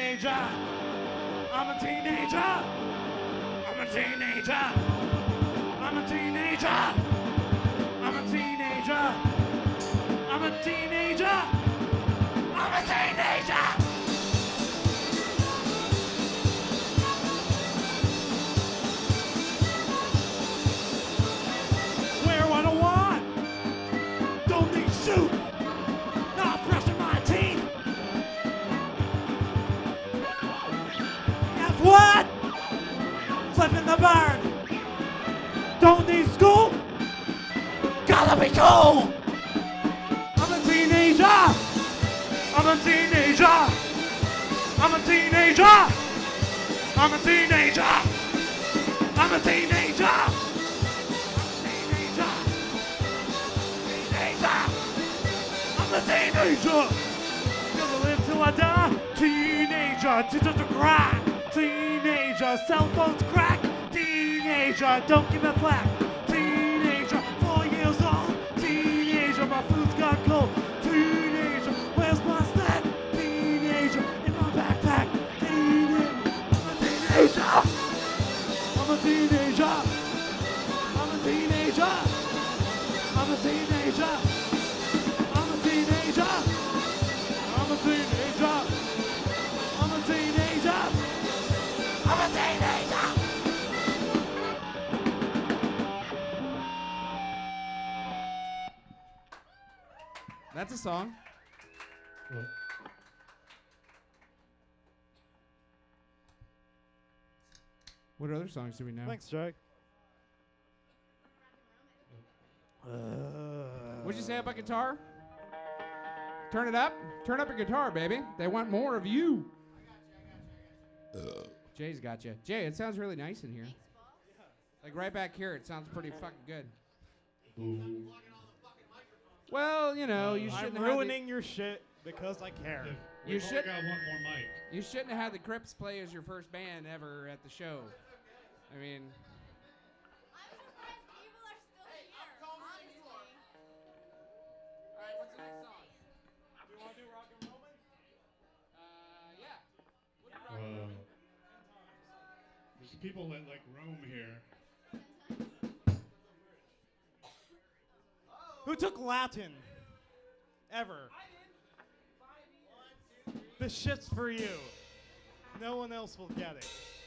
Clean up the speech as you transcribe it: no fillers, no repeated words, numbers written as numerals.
teenager. I'm a teenager. I'm a teenager. I'm a teenager. I'm a teenager. I'm a teenager. I'm a teenager. Wear what I want. Don't need suit. Not brushing my teeth. Guess what? Flipping the bird. Don't need school. Gotta be cool. I'm a teenager. I'm a teenager. I'm a teenager. I'm a teenager. I'm a teenager. Teenager. Teenager. I'm a teenager. Gonna live till I die. Teenager. Teachers to cry. Teenager. Cell phones crack. Teenager. Don't give a flack. Teenager. 4 years old. Teenager. My food's gone cold. Teenager. Where's my snack? Teenager. In my backpack. Teenager. I'm a teenager. I'm a teenager. I'm a teenager. I'm a teenager. I'm a teenager. I'm a teenager. I'm a teenager. That's a song. What other songs do we know? Thanks, Jake. What'd you say about guitar? Turn it up. Turn up your guitar, baby. They want more of you. Jay's got you. Jay, it sounds really nice in here. Like right back here, it sounds pretty fucking good. Well, you know, you shouldn't I'm have ruining your shit because I care. You We've only should- got one more mic. You shouldn't have had the Crips play as your first band ever at the show. I mean, I'm surprised people are still here, honestly. all right, what's the next song? Do you want to do Rock and Roman? Yeah. There's people that like roam here. Who took Latin? Ever? This shit's for you. No one else will get it.